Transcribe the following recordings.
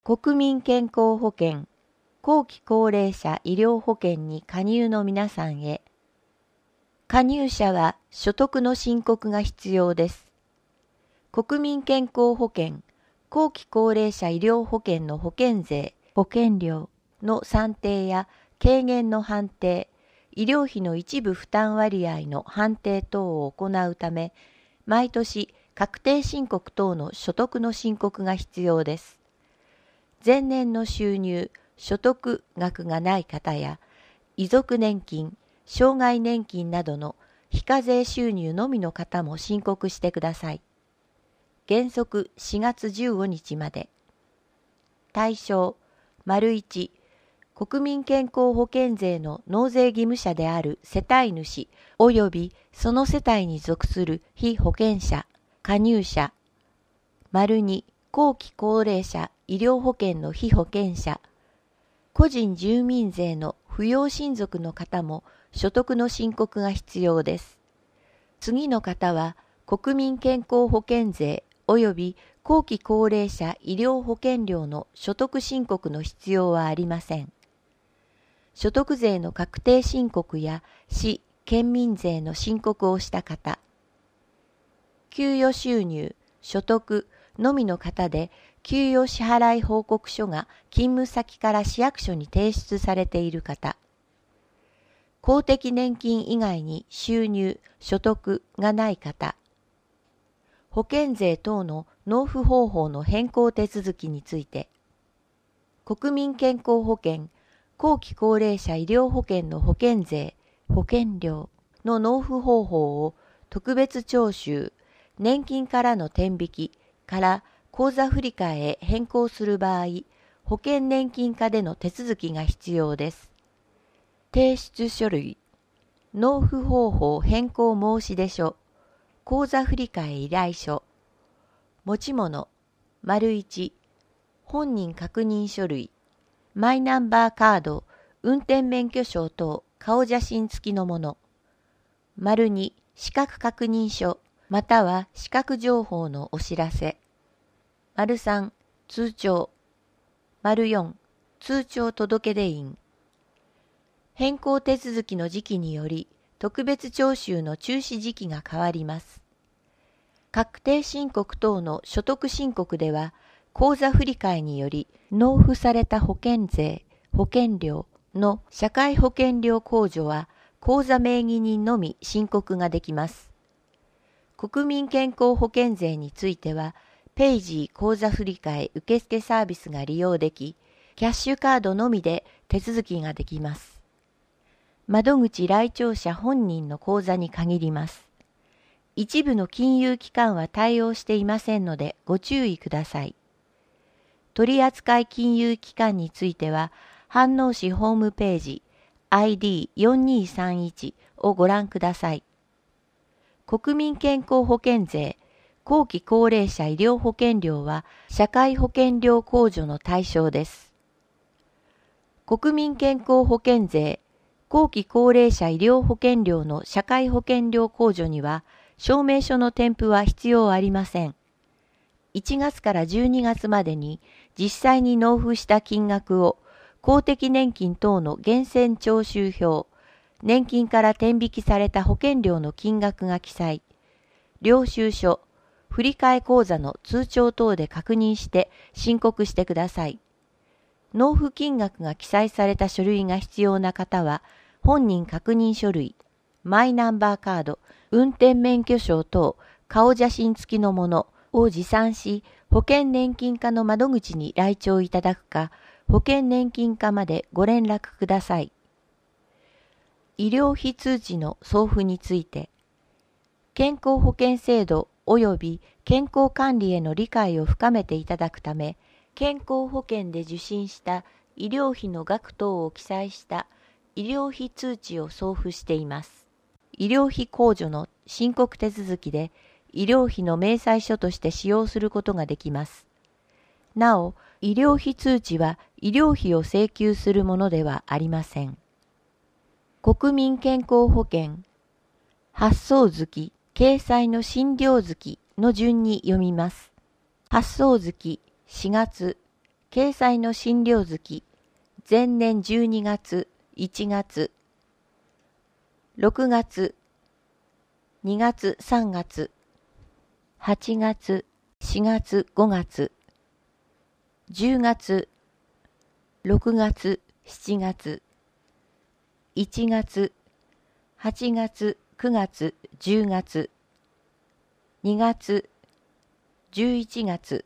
国民健康保険、後期高齢者医療保険に加入の皆さんへ。加入者は所得の申告が必要です。国民健康保険、後期高齢者医療保険の保険税、保険料の算定や軽減の判定、医療費の一部負担割合の判定等を行うため、毎年確定申告等の所得の申告が必要です。前年の収入、所得額がない方や、遺族年金、障害年金などの非課税収入のみの方も申告してください。原則4月15日まで。対象、1、国民健康保険税の納税義務者である世帯主及びその世帯に属する被保険者、加入者。2、後期高齢者医療保険の被保険者。個人住民税の扶養親族の方も所得の申告が必要です。次の方は国民健康保険税及び後期高齢者医療保険料の所得申告の必要はありません。所得税の確定申告や市・県民税の申告をした方。給与収入、所得のみの方で、給与支払い報告書が勤務先から市役所に提出されている方。公的年金以外に収入、所得がない方。保険税等の納付方法の変更手続きについて、国民健康保険、後期高齢者医療保険の保険税、保険料の納付方法を特別徴収、年金からの転引きから口座振替へ変更する場合、保険年金課での手続きが必要です。提出書類、納付方法変更申出書、口座振替依頼書、持ち物、1、本人確認書類、マイナンバーカード、運転免許証等顔写真付きのもの、2、資格確認書、または資格情報のお知らせ、3、通帳、4、通帳届出印。変更手続きの時期により、特別徴収の中止時期が変わります。確定申告等の所得申告では、口座振替により納付された保険税、保険料の社会保険料控除は、口座名義人のみ申告ができます。国民健康保険税については、ペイジー口座振替受付サービスが利用でき、キャッシュカードのみで手続きができます。窓口来庁者本人の口座に限ります。一部の金融機関は対応していませんのでご注意ください。取扱金融機関については、飯能市ホームページ ID4231 をご覧ください。国民健康保険税、後期高齢者医療保険料は社会保険料控除の対象です。国民健康保険税、後期高齢者医療保険料の社会保険料控除には証明書の添付は必要ありません。1月から12月までに実際に納付した金額を公的年金等の源泉徴収票、年金から転引きされた保険料の金額が記載、領収書、振替口座の通帳等で確認して申告してください。納付金額が記載された書類が必要な方は、本人確認書類、マイナンバーカード、運転免許証等、顔写真付きのものを持参し、保険年金課の窓口に来庁いただくか、保険年金課までご連絡ください。医療費通知の送付について、健康保険制度及び健康管理への理解を深めていただくため、健康保険で受診した医療費の額等を記載した医療費通知を送付しています。医療費控除の申告手続きで医療費の明細書として使用することができます。なお、医療費通知は医療費を請求するものではありません。国民健康保険、発送月、掲載の診療月の順に読みます。発送月4月、 掲載の診療月、前年12月、1月、6月、2月、3月、8月、4月、5月、10月、6月、7月、1月、8月、9月、10月、2月、11月、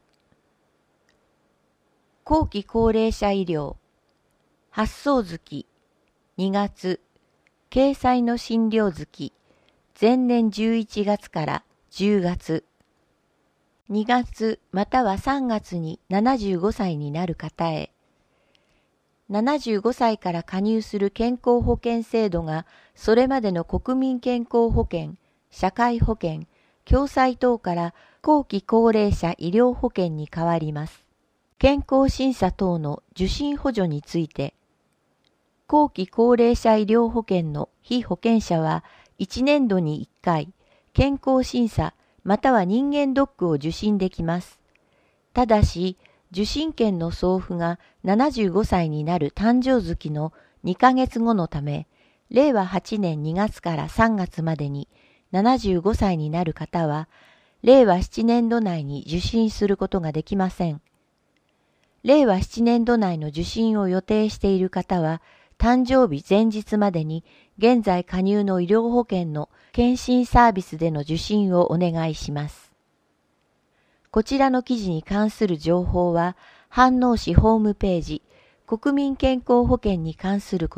後期高齢者医療、発送月、2月、掲載の診療月、前年11月から10月、2月または3月に75歳になる方へ、75歳から加入する健康保険制度がそれまでの国民健康保険、社会保険、共済等から後期高齢者医療保険に変わります。健康審査等の受診補助について、後期高齢者医療保険の被保険者は1年度に1回、健康審査または人間ドックを受診できます。ただし、受診券の送付が75歳になる誕生月の2ヶ月後のため、令和8年2月から3月までに75歳になる方は、令和7年度内に受診することができません。令和7年度内の受診を予定している方は、誕生日前日までに現在加入の医療保険の検診サービスでの受診をお願いします。こちらの記事に関する情報は、飯能市ホームページ、国民健康保険に関すること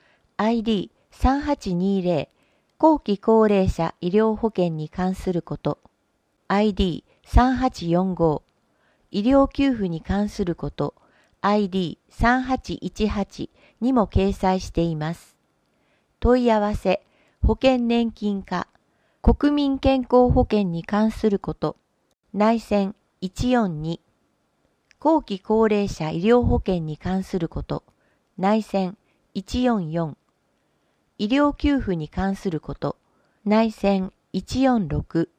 、ID3820、後期高齢者医療保険に関すること、ID3845、医療給付に関すること、ID3818 にも掲載しています。問い合わせ、保険年金課、国民健康保険に関すること、内線142、後期高齢者医療保険に関すること、内線144、医療給付に関すること、内線146、